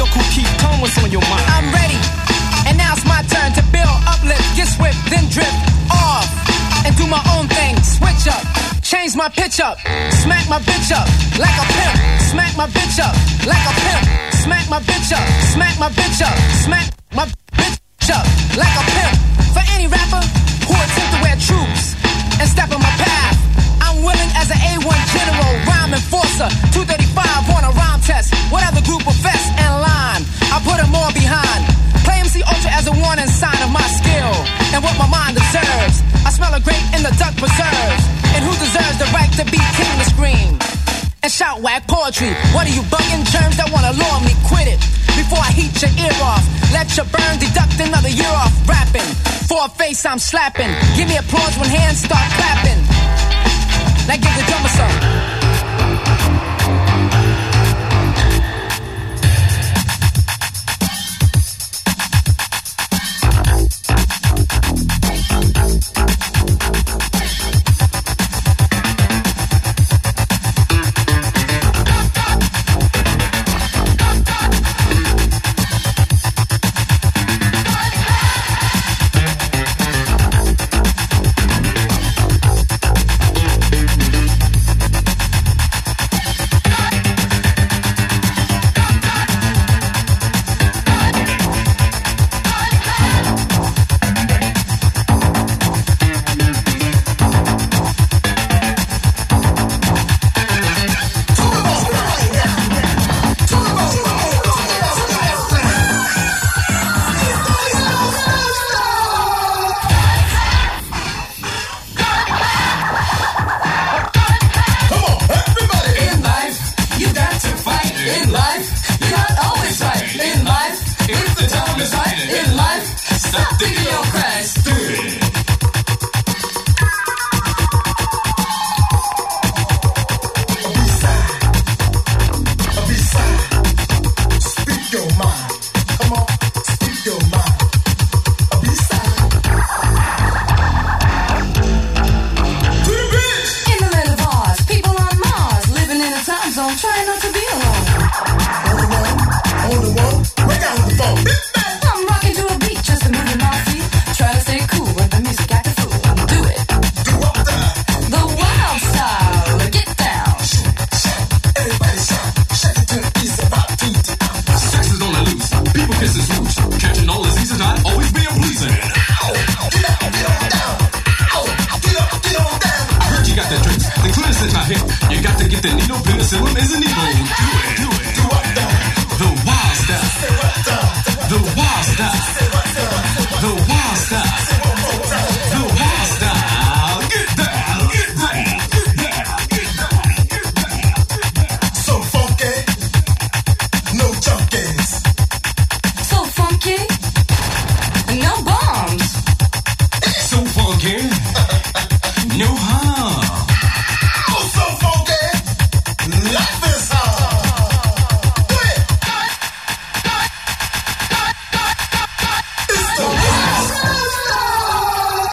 Cool Keith, tell 'em what's on your mind. I'm ready, and now it's my turn to build, uplift, get swift, then drift off, and do my own thing. Switch up, change my pitch up, smack my bitch up like a pimp. Smack my bitch up like a pimp. Smack my bitch up, smack my bitch up, smack my bitch up like a pimp. For any rapper who attempt to wear troops and step on my path, I'm willing as an A1 general, rhyme enforcer, 235 on a rhyme test. Whatever group of vest and line, I put them all behind. Play MC Ultra as a warning sign of my skill and what my mind deserves. I smell a grape in the duck preserves. And who deserves the right to be king to scream and shout whack poetry? What are you bugging germs that wanna lure me? Quit it before I heat your ear off. Let your burn deduct another year off rapping. For a face I'm slapping. Give me applause when hands start clapping. Now give the drummer some. No